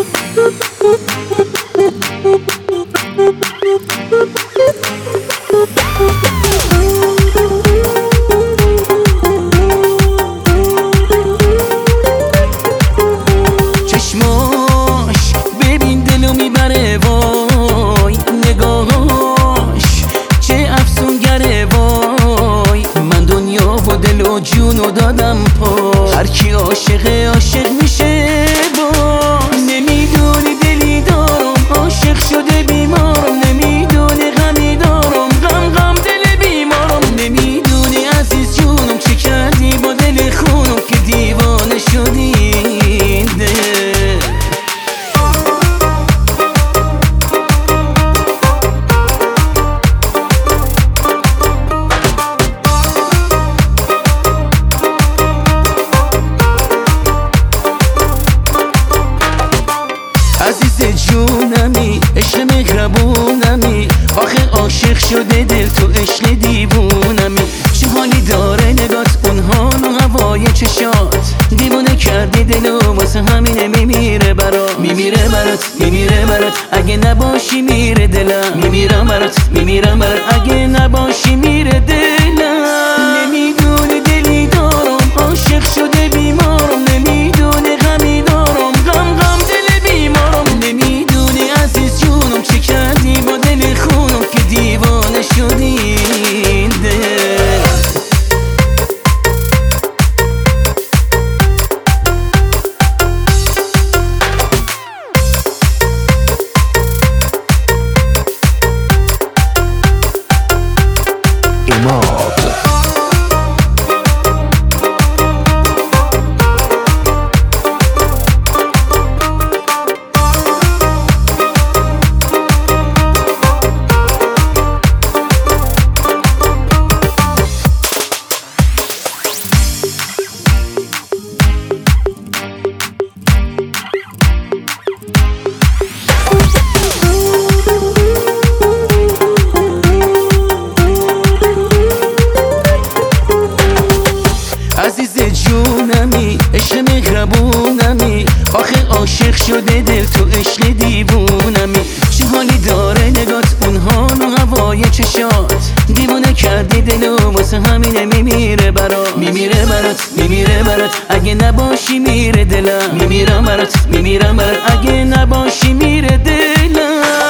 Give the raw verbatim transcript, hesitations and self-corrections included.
چشماش ببین دلو میبره وای، نگاهاش چه افسونگره وای. من دنیا و دل و جونو دادم پای، هر کی عاشقه عاشق میشه باز. نمیدونی دلی دارم عاشق شده بیمارم، نمیدونی غمی دارم غم غم دل بیمارم. نمیدونی عزیز جونم چه کردی با دل خونم که دیوانه شدی این دل. عزیز جونمی عشق مهربونمی، آخه عاشق شده دل تو عشق دیوونمی. چه حالی داره نگات اون حال و هوای چشات، دیوونه کردی دلو واسه همینه میمیره برات. میمیره برات میمیره برات اگه نباشی میره دلم. میمیرم برات میمیرم برات اگه نباشی میره دلم. نمیدونی دلی دارم عاشق شده بیمارم، نمیدونی غمی دارم غم غم دل بیمارم. نمیدونی عزیز جونم چه کردی با دل خونم که دیوانه شدی این دل. عزیز جونمی عشق مهربونمی، آخه عاشق شده دل تو عشق دیوونمی. چه حالی داره نگات اون حال و هوای چشات، دیوونه کردی دلو واسه همینه میمیره برات. میمیره برات میمیره برات اگه نباشی میره دلم. میمیرم برات میمیرم برات اگه نباشی میره دلم.